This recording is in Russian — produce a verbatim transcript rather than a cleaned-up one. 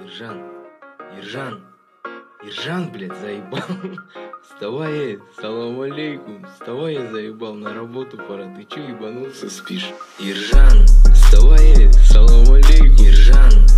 Ержан, Ержан, Ержан, блядь, заебал. Вставай, салам алейкум. Вставай, я заебал, на работу пора. Ты чё ебанулся, спишь? Ержан, вставай, салам алейкум. Ержан.